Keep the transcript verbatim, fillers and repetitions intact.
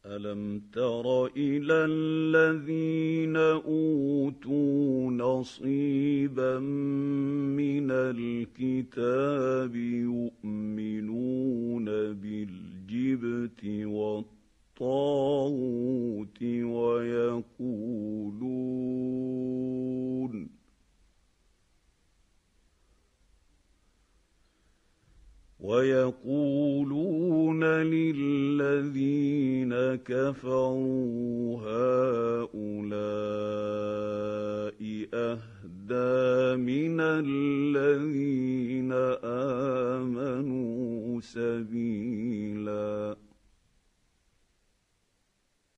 ألم تر إلى الذين أوتوا نصيبا من الكتاب يؤمنون بالجبت والطاغوت ويقولون ويقولون للذين كفروا هؤلاء